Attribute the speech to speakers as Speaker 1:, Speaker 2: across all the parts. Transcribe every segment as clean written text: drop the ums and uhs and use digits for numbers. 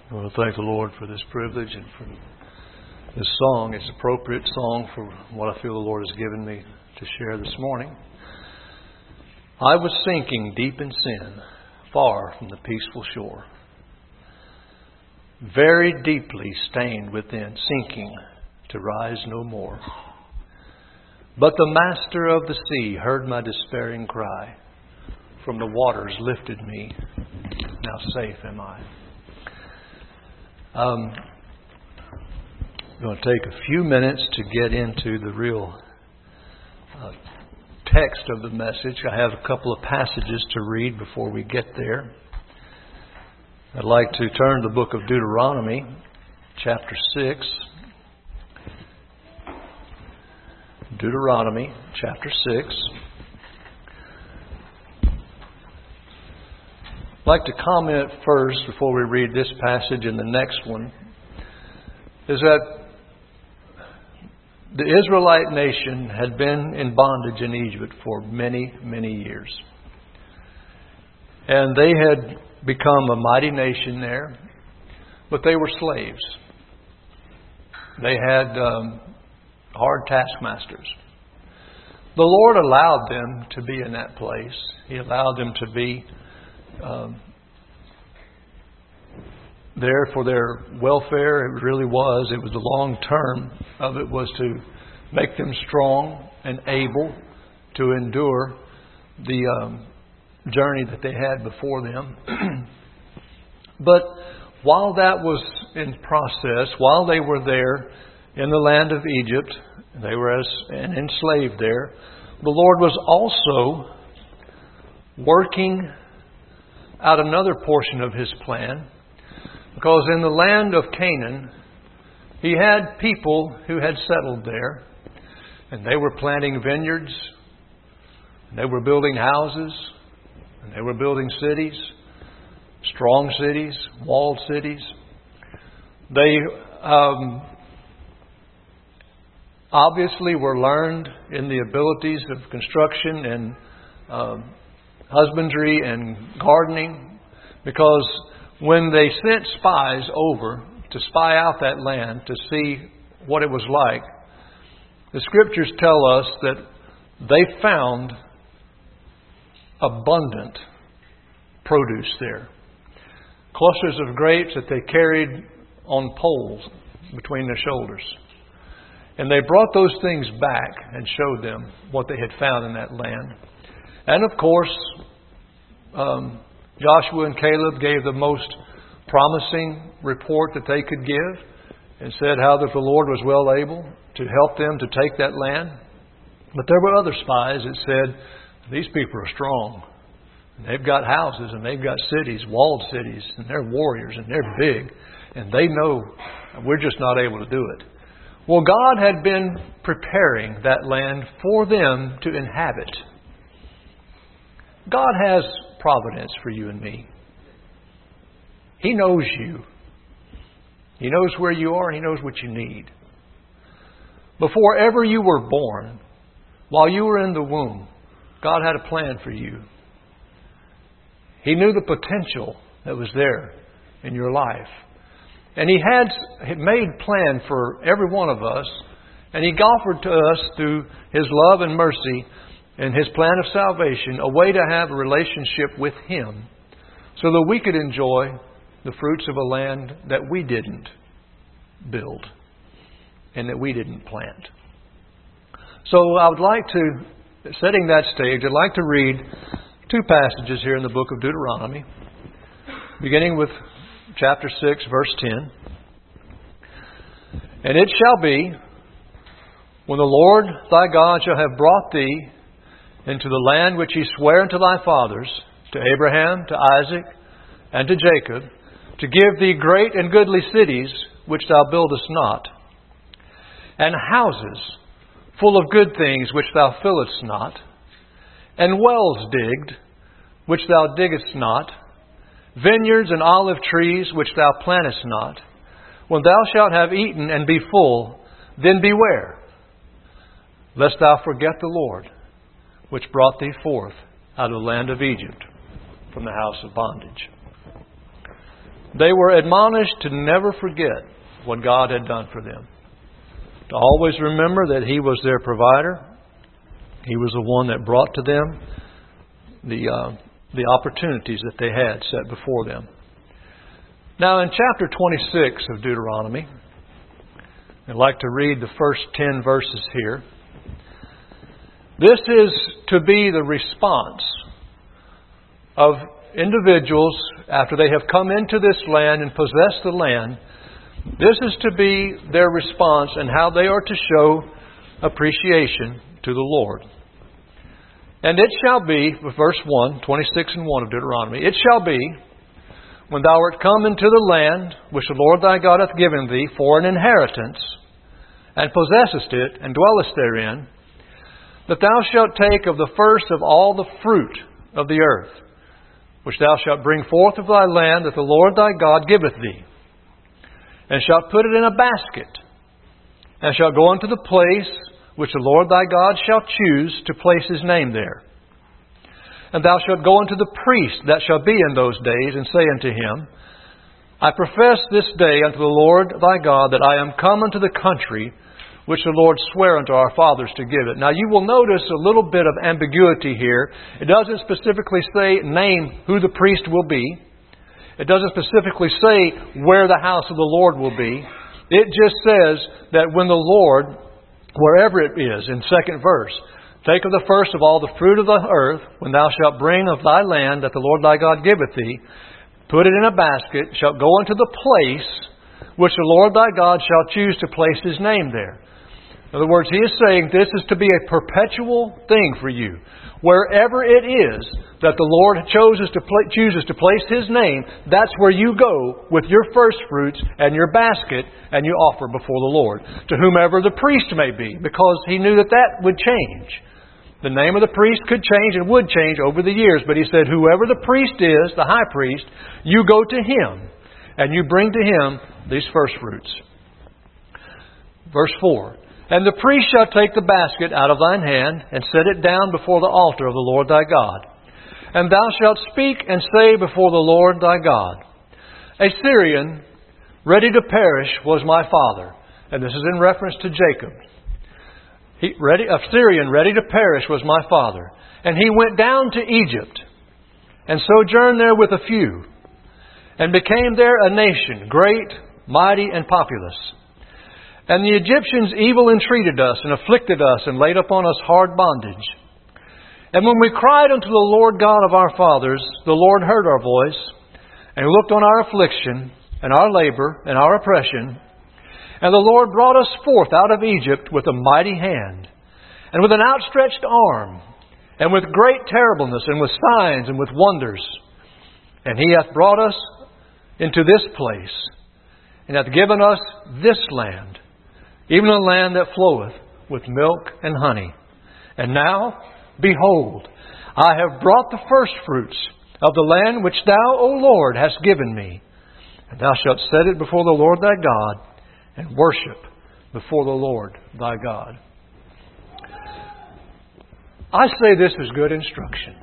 Speaker 1: I want to thank the Lord for this privilege and for this song. It's an appropriate song for what I feel the Lord has given me to share this morning. I was sinking deep in sin, far from the peaceful shore, very deeply stained within, sinking to rise no more. But the Master of the sea heard my despairing cry. From the waters lifted me, now safe am I. I'm going to take a few minutes to get into the real text of the message. I have a couple of passages to read before we get there. I'd like to turn to the book of Deuteronomy, chapter 6. Deuteronomy, chapter 6. I'd like to comment first, before we read this passage and the next one, is that the Israelite nation had been in bondage in Egypt for many, many years. And they had become a mighty nation there, but they were slaves. They had hard taskmasters. The Lord allowed them to be in that place. He allowed them to be there for their welfare. It really was. It was the long term of it was to make them strong and able to endure the journey that they had before them. But while that was in process, while they were there in the land of Egypt, they were enslaved there, the Lord was also working out another portion of His plan, because in the land of Canaan, He had people who had settled there, and they were planting vineyards, and they were building houses, and they were building cities, strong cities, walled cities. They obviously were learned in the abilities of construction and husbandry and gardening, because when they sent spies over to spy out that land to see what it was like, the Scriptures tell us that they found abundant produce there. Clusters of grapes that they carried on poles between their shoulders. And they brought those things back and showed them what they had found in that land. And of course, Joshua and Caleb gave the most promising report that they could give, and said how that the Lord was well able to help them to take that land. But there were other spies that said, these people are strong. And they've got houses and they've got cities, walled cities, and they're warriors and they're big. And they know we're just not able to do it. Well, God had been preparing that land for them to inhabit. God has providence for you and me. He knows you. He knows where you are and He knows what you need. Before ever you were born, while you were in the womb, God had a plan for you. He knew the potential that was there in your life. And He had made plan for every one of us. And He offered to us through His love and mercy and His plan of salvation a way to have a relationship with Him, so that we could enjoy the fruits of a land that we didn't build and that we didn't plant. So I would like to, setting that stage, I'd like to read two passages here in the book of Deuteronomy, beginning with chapter 6, verse 10. And it shall be, when the Lord thy God shall have brought thee into the land which He sware unto thy fathers, to Abraham, to Isaac, and to Jacob, to give thee great and goodly cities which thou buildest not, and houses full of good things which thou fillest not, and wells digged which thou diggest not, vineyards and olive trees which thou plantest not. When thou shalt have eaten and be full, then beware, lest thou forget the Lord, which brought thee forth out of the land of Egypt, from the house of bondage. they were admonished to never forget what God had done for them. To always remember that He was their provider. He was the one that brought to them the opportunities that they had set before them. Now in chapter 26 of Deuteronomy, I'd like to read the first 10 verses here. This is to be the response of individuals after they have come into this land and possessed the land. This is to be their response and how they are to show appreciation to the Lord. And it shall be, verse 1, 26 and 1 of Deuteronomy, it shall be, when thou art come into the land which the Lord thy God hath given thee for an inheritance, and possessest it, and dwellest therein, that thou shalt take of the first of all the fruit of the earth, which thou shalt bring forth of thy land that the Lord thy God giveth thee, and shalt put it in a basket, and shalt go unto the place which the Lord thy God shall choose to place His name there. And thou shalt go unto the priest that shall be in those days, and say unto him, I profess this day unto the Lord thy God that I am come unto the country which the Lord sware unto our fathers to give it. Now you will notice a little bit of ambiguity here. It doesn't specifically name who the priest will be. It doesn't specifically say where the house of the Lord will be. It just says that when the Lord, wherever it is, in second verse, take of the first of all the fruit of the earth, when thou shalt bring of thy land that the Lord thy God giveth thee, put it in a basket, shalt go unto the place which the Lord thy God shall choose to place His name there. In other words, He is saying this is to be a perpetual thing for you. Wherever it is that the Lord chooses to place His name, that's where you go with your first fruits and your basket, and you offer before the Lord, to whomever the priest may be, because He knew that that would change. The name of the priest could change and would change over the years, but He said, whoever the priest is, the high priest, you go to him, and you bring to him these first fruits. Verse 4, and the priest shall take the basket out of thine hand, and set it down before the altar of the Lord thy God. And thou shalt speak and say before the Lord thy God, a Syrian ready to perish was my father. And this is in reference to Jacob. A Syrian ready to perish was my father. And he went down to Egypt, and sojourned there with a few, and became there a nation, great, mighty, and populous. And the Egyptians evil entreated us, and afflicted us, and laid upon us hard bondage. And when we cried unto the Lord God of our fathers, the Lord heard our voice, and looked on our affliction, and our labor, and our oppression. And the Lord brought us forth out of Egypt with a mighty hand, and with an outstretched arm, and with great terribleness, and with signs, and with wonders. And He hath brought us into this place, and hath given us this land, even a land that floweth with milk and honey. And now, behold, I have brought the firstfruits of the land which Thou, O Lord, hast given me. And Thou shalt set it before the Lord thy God, and worship before the Lord thy God. I say this is good instruction.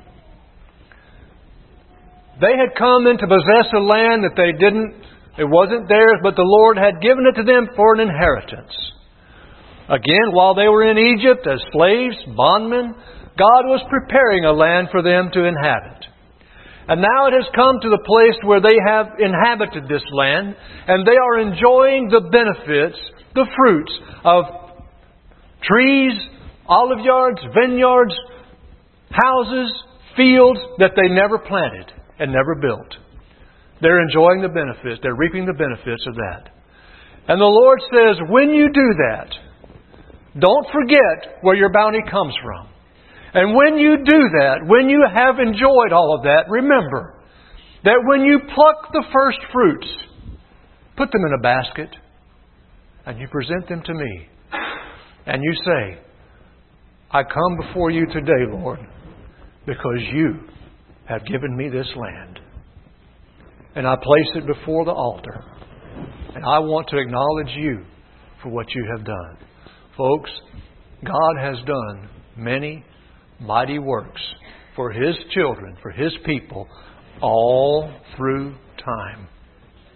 Speaker 1: They had come in to possess a land that it wasn't theirs, but the Lord had given it to them for an inheritance. Again, while they were in Egypt as slaves, bondmen, God was preparing a land for them to inhabit. And now it has come to the place where they have inhabited this land, and they are enjoying the benefits, the fruits of trees, olive yards, vineyards, houses, fields that they never planted and never built. They're enjoying the benefits. They're reaping the benefits of that. And the Lord says, when you do that, don't forget where your bounty comes from. And when you do that, when you have enjoyed all of that, remember that when you pluck the first fruits, put them in a basket, and you present them to me. And you say, I come before you today, Lord, because you have given me this land. And I place it before the altar. And I want to acknowledge you for what you have done. Folks, God has done many mighty works for His children, for His people, all through time.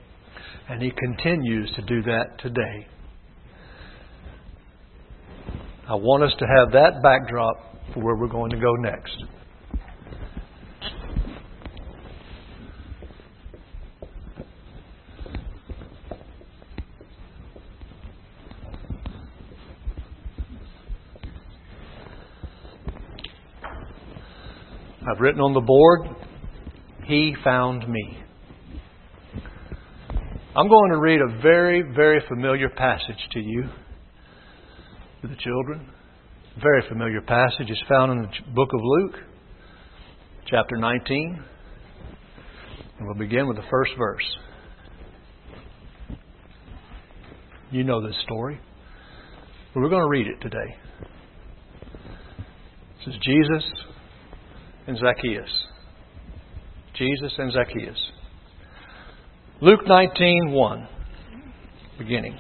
Speaker 1: And He continues to do that today. I want us to have that backdrop for where we're going to go next. I've written on the board, He found me. I'm going to read a very, very familiar passage to you, to the children. Very familiar passage. It's found in the book of Luke, chapter 19. And we'll begin with the first verse. You know this story. But we're going to read it today. This is Jesus and Zacchaeus. Jesus and Zacchaeus. Luke 19:1, beginning.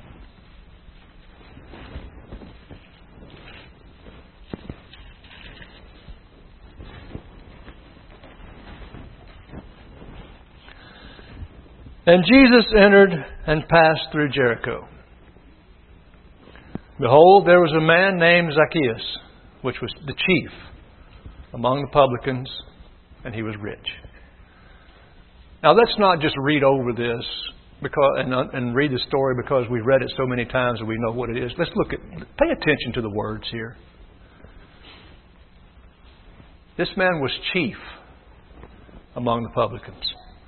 Speaker 1: And Jesus entered and passed through Jericho. Behold, there was a man named Zacchaeus, which was the chief among the publicans, and he was rich. Now, let's not just read over this and read the story because we've read it so many times and we know what it is. Let's pay attention to the words here. This man was chief among the publicans.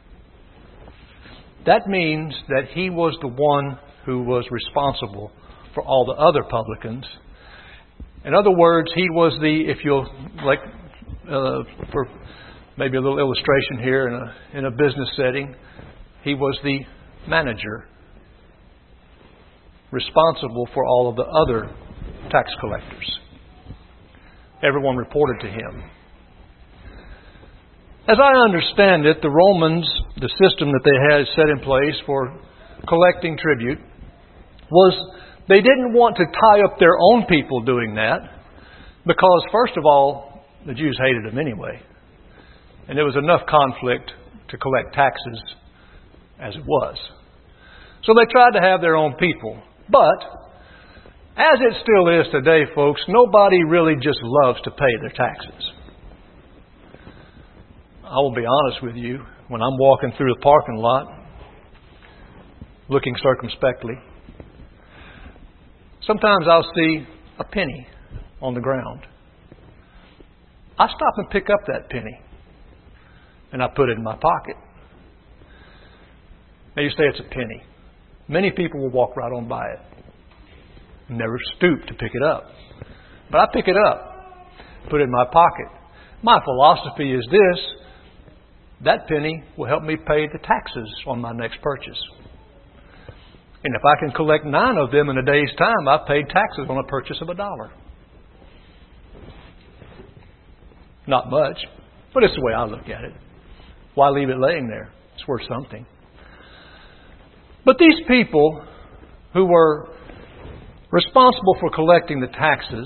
Speaker 1: That means that he was the one who was responsible for all the other publicans. In other words, he was for maybe a little illustration here in a business setting, he was the manager responsible for all of the other tax collectors. Everyone reported to him. As I understand it, the Romans, the system that they had set in place for collecting tribute was they didn't want to tie up their own people doing that because, first of all, the Jews hated them anyway. And there was enough conflict to collect taxes as it was. So they tried to have their own people. But, as it still is today, folks, nobody really just loves to pay their taxes. I will be honest with you, when I'm walking through the parking lot, looking circumspectly, sometimes I'll see a penny on the ground. I stop and pick up that penny, and I put it in my pocket. Now you say it's a penny. Many people will walk right on by it, never stoop to pick it up. But I pick it up, put it in my pocket. My philosophy is this: that penny will help me pay the taxes on my next purchase. And if I can collect 9 of them in a day's time, I've paid taxes on a purchase of $1. Not much, but it's the way I look at it. Why leave it laying there? It's worth something. But these people who were responsible for collecting the taxes,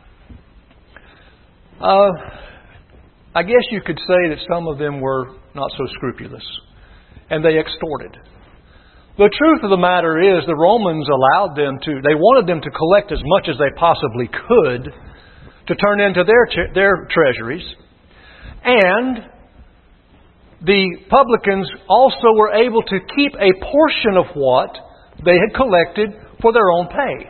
Speaker 1: I guess you could say that some of them were not so scrupulous, and they extorted. The truth of the matter is the Romans they wanted them to collect as much as they possibly could to turn into their treasuries. And the publicans also were able to keep a portion of what they had collected for their own pay.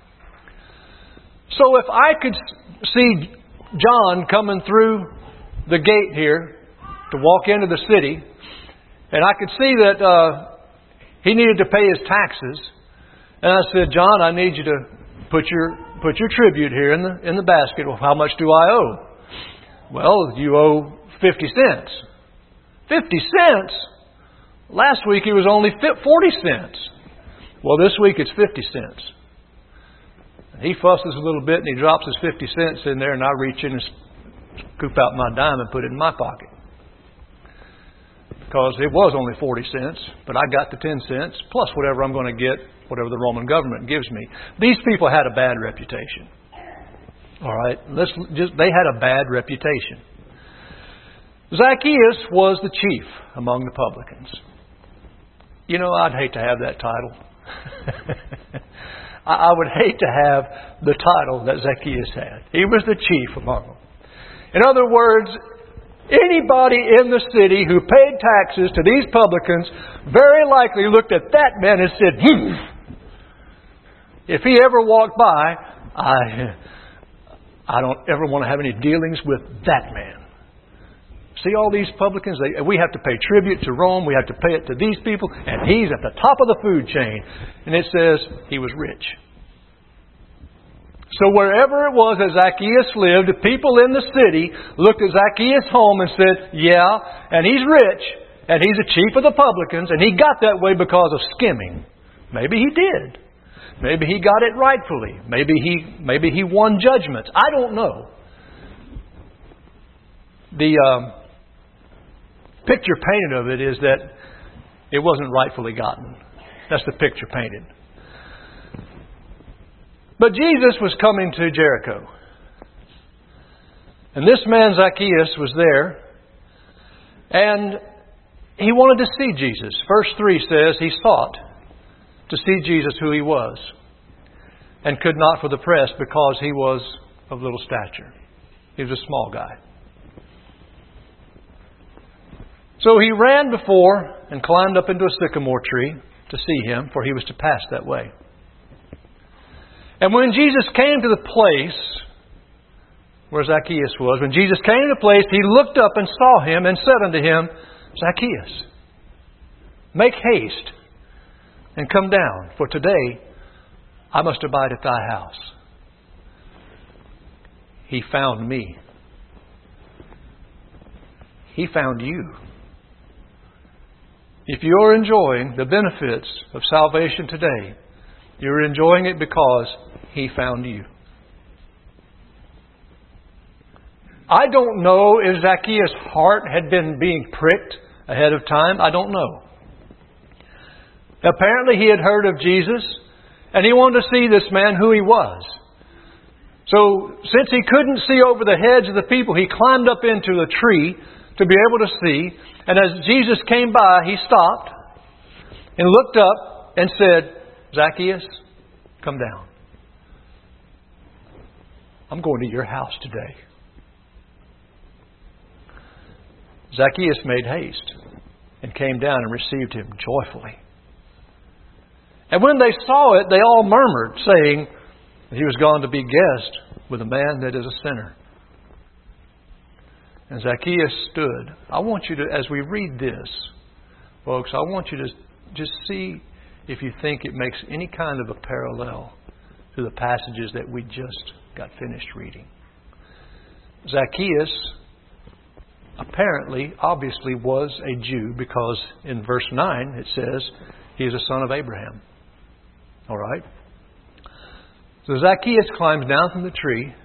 Speaker 1: So if I could see John coming through the gate here to walk into the city, and I could see that he needed to pay his taxes, and I said, John, I need you to put your tribute here in the basket. Well, how much do I owe? Well, you owe 50 cents. 50 cents? Last week it was only 40 cents. Well, this week it's 50 cents. And he fusses a little bit and he drops his 50 cents in there, and I reach in and scoop out my dime and put it in my pocket. Because it was only 40 cents, but I got the 10 cents plus whatever I'm going to get, whatever the Roman government gives me. These people had a bad reputation. All right, they had a bad reputation. Zacchaeus was the chief among the publicans. You know, I'd hate to have that title. I would hate to have the title that Zacchaeus had. He was the chief among them. In other words, anybody in the city who paid taxes to these publicans very likely looked at that man and said, if he ever walked by, I don't ever want to have any dealings with that man. See all these publicans? We have to pay tribute to Rome. We have to pay it to these people. And he's at the top of the food chain. And it says he was rich. So wherever it was that Zacchaeus lived, the people in the city looked at Zacchaeus' home and said, yeah, and he's rich, and he's the chief of the publicans, and he got that way because of skimming. Maybe he did. Maybe he got it rightfully. Maybe he won judgments. I don't know. The picture painted of it is that it wasn't rightfully gotten. That's the picture painted. But Jesus was coming to Jericho. And this man Zacchaeus was there. And he wanted to see Jesus. Verse 3 says he sought to see Jesus who he was. And could not for the press because he was of little stature. He was a small guy. So he ran before and climbed up into a sycamore tree to see him, for he was to pass that way. And when Jesus came to the place where Zacchaeus was, when Jesus came to the place, he looked up and saw him and said unto him, Zacchaeus, make haste and come down, for today I must abide at thy house. He found me. He found you. If you're enjoying the benefits of salvation today, you're enjoying it because He found you. I don't know if Zacchaeus' heart had been being pricked ahead of time. I don't know. Apparently he had heard of Jesus and he wanted to see this man who he was. So since he couldn't see over the heads of the people, he climbed up into the tree to be able to see. And as Jesus came by, he stopped and looked up and said, Zacchaeus, come down. I'm going to your house today. Zacchaeus made haste and came down and received him joyfully. And when they saw it, they all murmured, saying that he was gone to be guest with a man that is a sinner. And Zacchaeus stood. I want you to, as we read this, folks, I want you to just see if you think it makes any kind of a parallel to the passages that we just got finished reading. Zacchaeus apparently, obviously, was a Jew because in verse 9 it says he is a son of Abraham. All right? So Zacchaeus climbs down from the tree.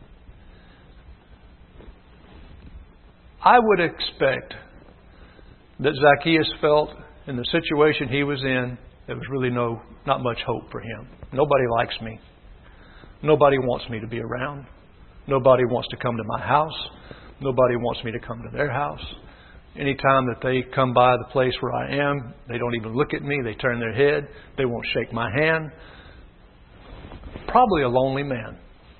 Speaker 1: I would expect that Zacchaeus felt in the situation he was in, there was really not much hope for him. Nobody likes me. Nobody wants me to be around. Nobody wants to come to my house. Nobody wants me to come to their house. Anytime that they come by the place where I am, they don't even look at me. They turn their head. They won't shake my hand. Probably a lonely man.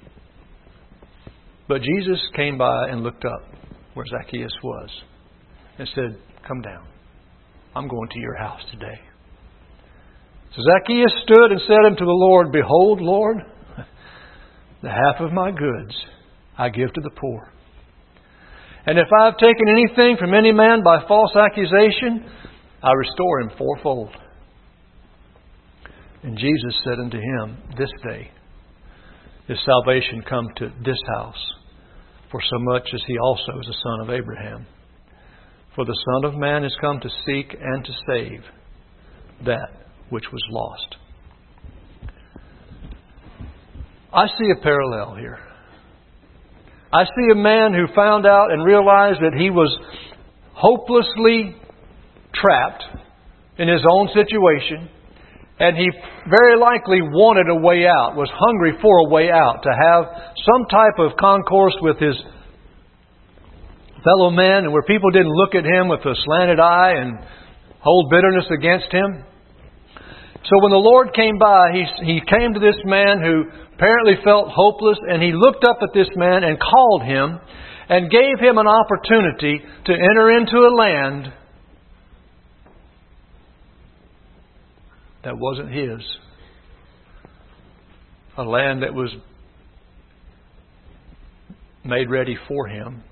Speaker 1: But Jesus came by and looked up where Zacchaeus was and said, come down. I'm going to your house today. So Zacchaeus stood and said unto the Lord, behold, Lord, the half of my goods I give to the poor. And if I have taken anything from any man by false accusation, I restore him fourfold. And Jesus said unto him, this day is salvation come to this house, for so much as he also is a son of Abraham. For the Son of Man is come to seek and to save that which was lost. I see a parallel here. I see a man who found out and realized that he was hopelessly trapped in his own situation. And he very likely wanted a way out, was hungry for a way out, to have some type of concourse with his fellow men, and where people didn't look at him with a slanted eye and hold bitterness against him. So when the Lord came by, He came to this man who apparently felt hopeless, and He looked up at this man and called him and gave him an opportunity to enter into a land that wasn't his. A land that was made ready for him.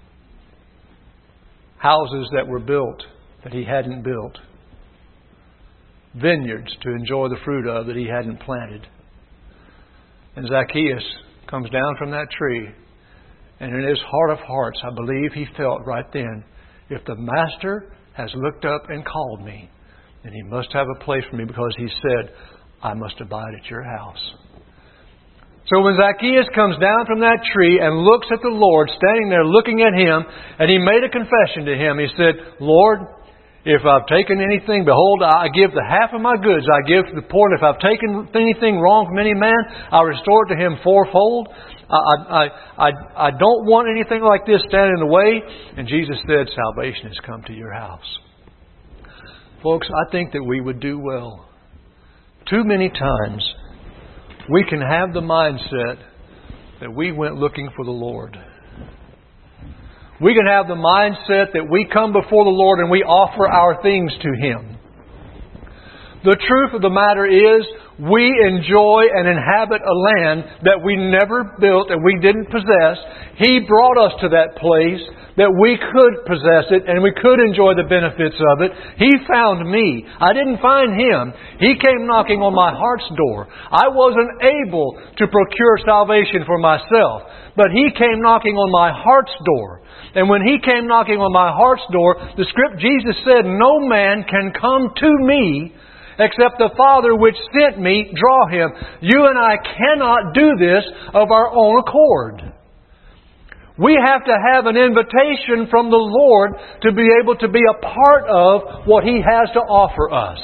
Speaker 1: Houses that were built that he hadn't built. Vineyards to enjoy the fruit of that he hadn't planted. And Zacchaeus comes down from that tree, and in his heart of hearts, I believe he felt right then, if the Master has looked up and called me, then He must have a place for me, because He said, I must abide at your house. So when Zacchaeus comes down from that tree and looks at the Lord standing there looking at him, and he made a confession to Him. He said, Lord, if I've taken anything, behold, I give the half of my goods. I give to the poor. And if I've taken anything wrong from any man, I restore it to him fourfold. I don't want anything like this standing in the way. And Jesus said, salvation has come to your house. Folks, I think that we would do well. Too many times we can have the mindset that we went looking for the Lord. We can have the mindset that we come before the Lord and we offer our things to Him. The truth of the matter is, we enjoy and inhabit a land that we never built and we didn't possess. He brought us to that place that we could possess it and we could enjoy the benefits of it. He found me. I didn't find Him. He came knocking on my heart's door. I wasn't able to procure salvation for myself, but He came knocking on my heart's door. And when He came knocking on my heart's door, Jesus said, no man can come to me except the Father which sent me draw him. You and I cannot do this of our own accord. We have to have an invitation from the Lord to be able to be a part of what He has to offer us.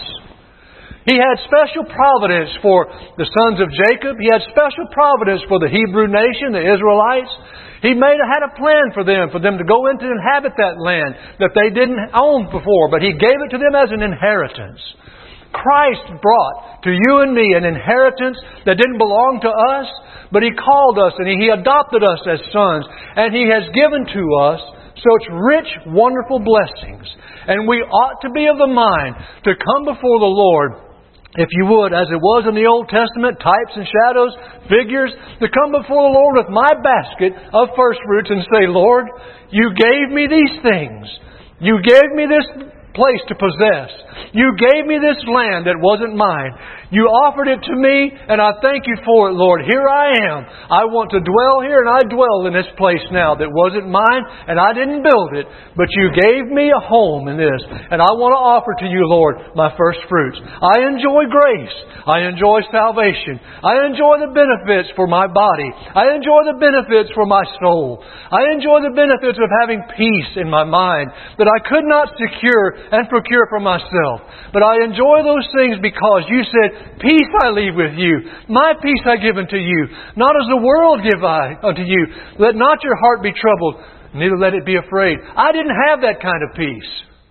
Speaker 1: He had special providence for the sons of Jacob. He had special providence for the Hebrew nation, the Israelites. He had a plan for them to go into and inhabit that land that they didn't own before, but He gave it to them as an inheritance. Christ brought to you and me an inheritance that didn't belong to us, but He called us and He adopted us as sons, and He has given to us such rich, wonderful blessings. And we ought to be of the mind to come before the Lord, if you would, as it was in the Old Testament, types and shadows, figures, to come before the Lord with my basket of first fruits and say, Lord, You gave me these things. You gave me this place to possess. You gave me this land that wasn't mine. You offered it to me, and I thank You for it, Lord. Here I am. I want to dwell here, and I dwell in this place now that wasn't mine, and I didn't build it, but You gave me a home in this, and I want to offer to You, Lord, my first fruits. I enjoy grace. I enjoy salvation. I enjoy the benefits for my body. I enjoy the benefits for my soul. I enjoy the benefits of having peace in my mind that I could not secure and procure for myself. But I enjoy those things because You said, peace I leave with you. My peace I give unto you. Not as the world give I unto you. Let not your heart be troubled, neither let it be afraid. I didn't have that kind of peace.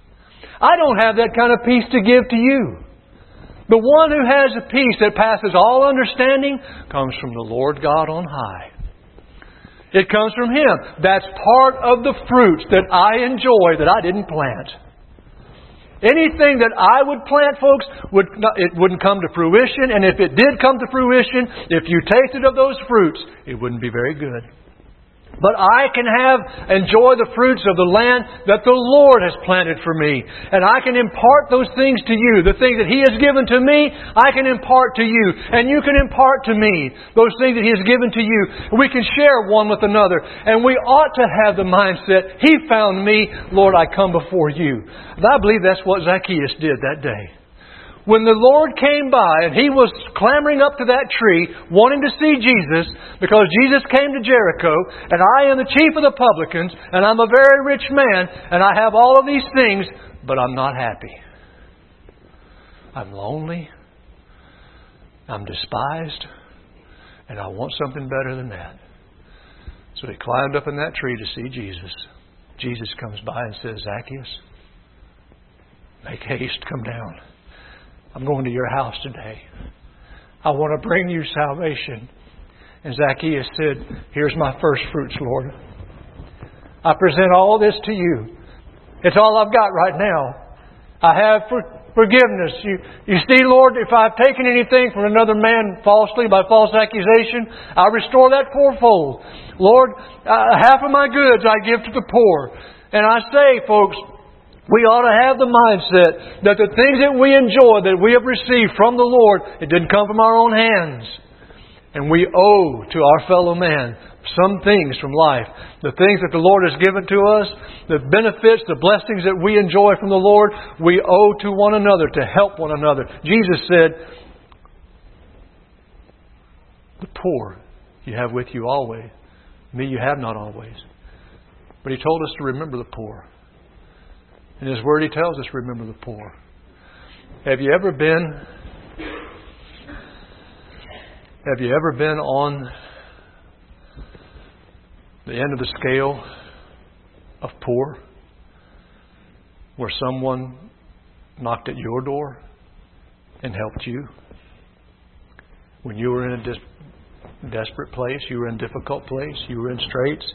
Speaker 1: I don't have that kind of peace to give to you. The one who has a peace that passes all understanding comes from the Lord God on high. It comes from Him. That's part of the fruits that I enjoy that I didn't plant. Anything that I would plant, folks, it wouldn't come to fruition. And if it did come to fruition, if you tasted of those fruits, it wouldn't be very good. But I can enjoy the fruits of the land that the Lord has planted for me. And I can impart those things to you. The things that He has given to me, I can impart to you. And you can impart to me those things that He has given to you. We can share one with another. And we ought to have the mindset, He found me, Lord, I come before You. And I believe that's what Zacchaeus did that day. When the Lord came by and he was clambering up to that tree wanting to see Jesus, because Jesus came to Jericho, and I am the chief of the publicans, and I'm a very rich man, and I have all of these things, but I'm not happy. I'm lonely. I'm despised. And I want something better than that. So he climbed up in that tree to see Jesus. Jesus comes by and says, Zacchaeus, Make haste, come down. I'm going to your house today. I want to bring you salvation. And Zacchaeus said, here's my first fruits, Lord. I present all this to you. It's all I've got right now. I have forgiveness. You see, Lord, if I've taken anything from another man falsely by false accusation, I restore that fourfold. Lord, half of my goods I give to the poor. And I say, folks, we ought to have the mindset that the things that we enjoy, that we have received from the Lord, it didn't come from our own hands. And we owe to our fellow man some things from life. The things that the Lord has given to us, the benefits, the blessings that we enjoy from the Lord, we owe to one another to help one another. Jesus said, the poor you have with you always. Me you have not always. But He told us to remember the poor. In His Word He tells us, remember the poor. Have you ever been on the end of the scale of poor, where someone knocked at your door and helped you? When you were in a desperate place, you were in a difficult place, you were in straits,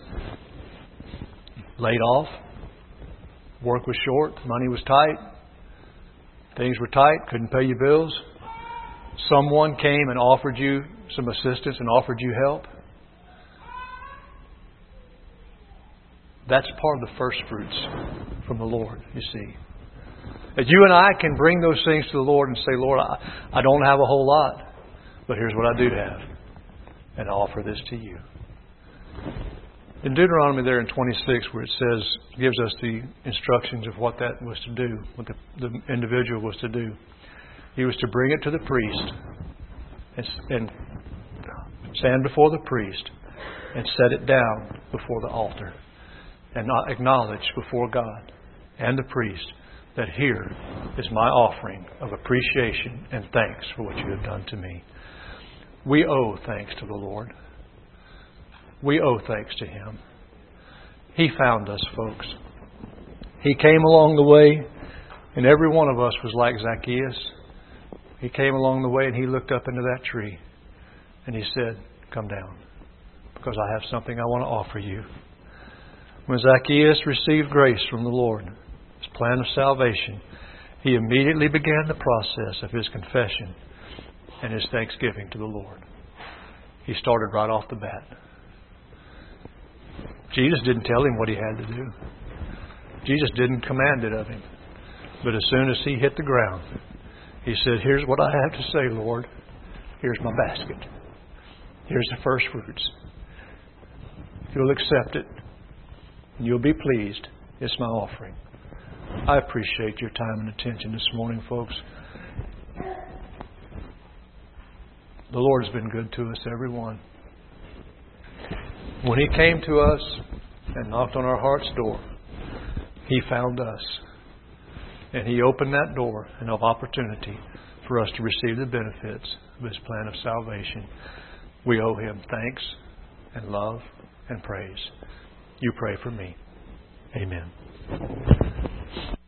Speaker 1: laid off, work was short, money was tight, things were tight, couldn't pay your bills. Someone came and offered you some assistance and offered you help. That's part of the first fruits from the Lord, you see. That you and I can bring those things to the Lord and say, Lord, I don't have a whole lot, but here's what I do have. And I offer this to you. In Deuteronomy there in 26, where it says, gives us the instructions of what that was to do, what the individual was to do. He was to bring it to the priest and stand before the priest and set it down before the altar and not acknowledge before God and the priest that here is my offering of appreciation and thanks for what you have done to me. We owe thanks to the Lord. We owe thanks to Him. He found us, folks. He came along the way, and every one of us was like Zacchaeus. He came along the way and he looked up into that tree and he said, come down, because I have something I want to offer you. When Zacchaeus received grace from the Lord, His plan of salvation, he immediately began the process of his confession and his thanksgiving to the Lord. He started right off the bat. Jesus didn't tell him what he had to do. Jesus didn't command it of him. But as soon as he hit the ground, he said, here's what I have to say, Lord. Here's my basket. Here's the first fruits. If you'll accept it, and you'll be pleased, it's my offering. I appreciate your time and attention this morning, folks. The Lord's been good to us, everyone. When He came to us and knocked on our heart's door, He found us. And He opened that door and of opportunity for us to receive the benefits of His plan of salvation. We owe Him thanks and love and praise. You pray for me. Amen.